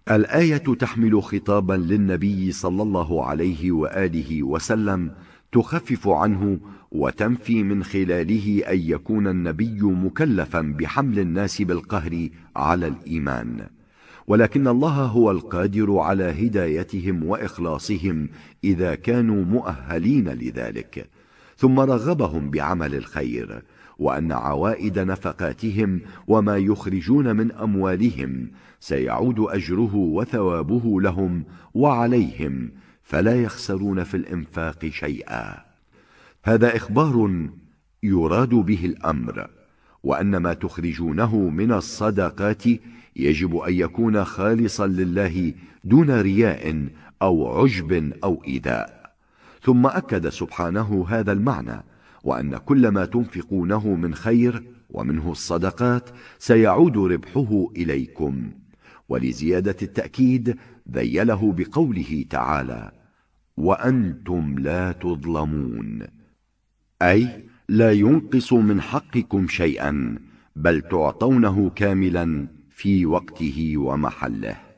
الآية تحمل خطابا للنبي صلى الله عليه وآله وسلم تخفف عنه وتنفي من خلاله أن يكون النبي مكلفا بحمل الناس بالقهر على الإيمان، ولكن الله هو القادر على هدايتهم وإخلاصهم إذا كانوا مؤهلين لذلك، ثم رغبهم بعمل الخير، وأن عوائد نفقاتهم وما يخرجون من أموالهم سيعود أجره وثوابه لهم وعليهم، فلا يخسرون في الإنفاق شيئا. هذا إخبار يراد به الأمر، وأن ما تخرجونه من الصدقات يجب أن يكون خالصا لله دون رياء أو عجب أو إيذاء. ثم أكد سبحانه هذا المعنى، وأن كل ما تنفقونه من خير ومنه الصدقات سيعود ربحه إليكم. ولزيادة التأكيد ذيله بقوله تعالى: وأنتم لا تظلمون، أي لا ينقص من حقكم شيئا، بل تعطونه كاملا في وقته ومحله.